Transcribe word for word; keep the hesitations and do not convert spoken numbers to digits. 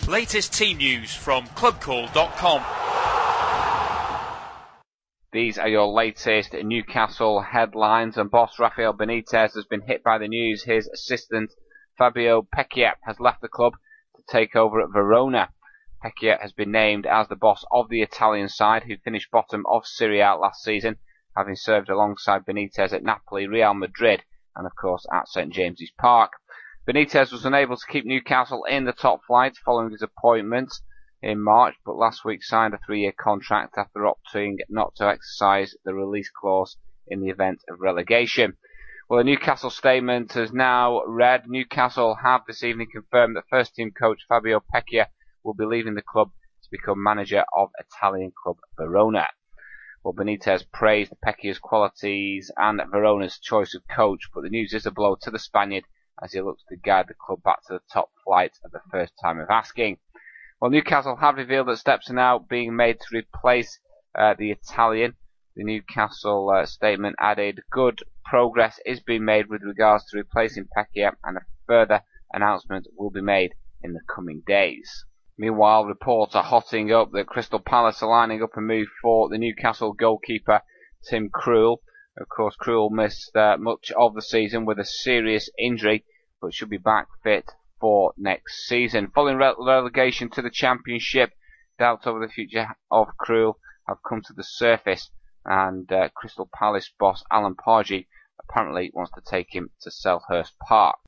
Latest team news from club call dot com. These are your latest Newcastle headlines, and boss Rafael Benitez has been hit by the news. His assistant Fabio Pecchiet has left the club to take over at Verona. Pecchiet has been named as the boss of the Italian side, who finished bottom of Serie A last season, having served alongside Benitez at Napoli, Real Madrid, and of course at St James's Park. Benitez was unable to keep Newcastle in the top flight following his appointment in March, but last week signed a three-year contract after opting not to exercise the release clause in the event of relegation. Well, a Newcastle statement has now read, Newcastle have this evening confirmed that first-team coach Fabio Pecchiet will be leaving the club to become manager of Italian club Verona. Well, Benitez praised Pecchiet's qualities and Verona's choice of coach, but the news is a blow to the Spaniard as he looks to guide the club back to the top flight at the first time of asking. Well, Newcastle have revealed that steps are now being made to replace uh, the Italian. The Newcastle uh, statement added, good progress is being made with regards to replacing Pecchiet, and a further announcement will be made in the coming days. Meanwhile, reports are hotting up that Crystal Palace are lining up a move for the Newcastle goalkeeper Tim Krul. Of course, Krul missed uh, much of the season with a serious injury, but should be back fit for next season. Following re- relegation to the Championship, doubts over the future of Krul have come to the surface, and uh, Crystal Palace boss Alan Pardew apparently wants to take him to Selhurst Park.